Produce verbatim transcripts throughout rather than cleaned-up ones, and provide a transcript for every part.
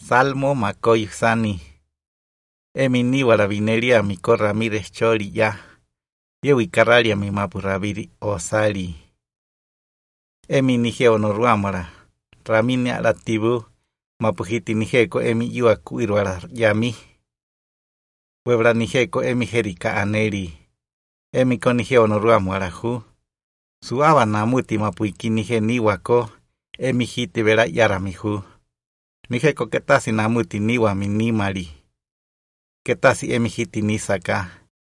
Salmo makoyusani. Emi niwala vineria mi ko Ramírez chori ya. Yewi kararia mi mapurabiri osali. Emi nije onoruamara. Ramine alatibu mapuhiti nijeko emi yua kuirwara yami. Webra nijeko emi jerika aneri. Emi ko nije onoruamara hu. Suaba namuti mapuiki nije niwako. Emi hiti vera yarami hu. Nijeko ketasi namuti niwa mi nimari. Ketasi emi hiti nisaka.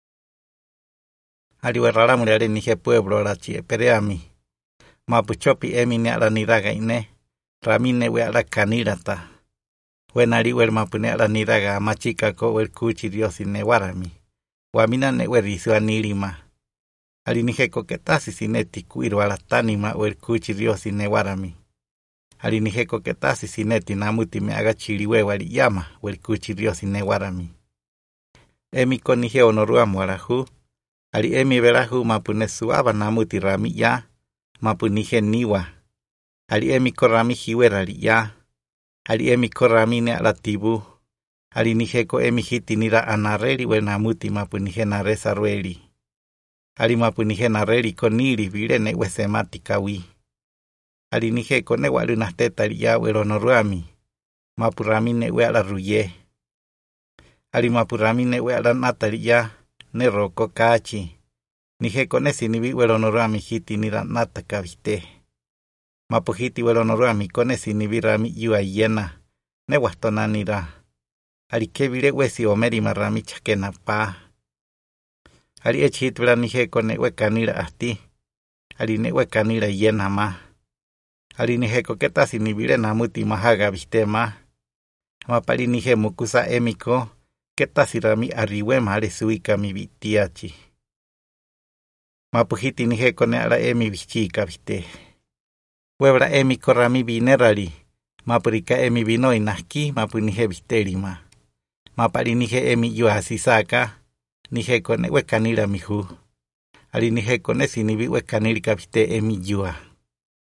Ariwerara muriare nije pueblo rachi pereami. Mapuchopi emi ne ala niraga ine. Ramine we ala kanirata. Wenari wer mapune ala niraga machika ko wer kuchi diosi ne warami. Wamina ne wer risu anirima. Ali nijeko ketasi sineti kuiru ala tanima wer kuchi diosi ne warami. Ali nijeko ketasi sineti namuti me aga chiriwe wari yama wer kuchi diosi ne warami. Emi ko nije onoruamu arahu. Ali emi verahu mapune suaba namuti rami ya. Mapunije niwa. Ali emi ko rami hiwerari ya. Ali emi ko rami ne alatibu. Ali nijeko emi hiti nira anareri we namuti mapunije naresa rueli. Ali mapunije nareri ko niri virene we semati kawi. Ali nijeko ne walunastetari ya we ronoruami. Mapurami ne we ala ruye. Ali mapurami ne we ala natari ya. Ne roko kachi. Nijeko ne sinibi we ronoruami hiti nira nata kaviste. Mapuhiti we ronoruami kone sinibi rami yua yena. Ne wastona nira. Ali kevire we si omeri marami chakena pa. Ali echit vera nijeko ne we kanira asti. Ali ne we kanira yena ma. Ali nijeko keta sinibire namuti mahaga viste ma. Mapali nije mukusa emiko. Keta sirami arriwe mare suika mi vitiachi. Mapuhiti nijeko ne ala emi vichika viste. Webra emi korami vinerari. Mapurika emi vino inaski mapu nije visterima. Mapari nije emi yua sisaka. Nijeko ne we kanira mihu. Ali nijeko ne sinibi we kanirika viste emi yua.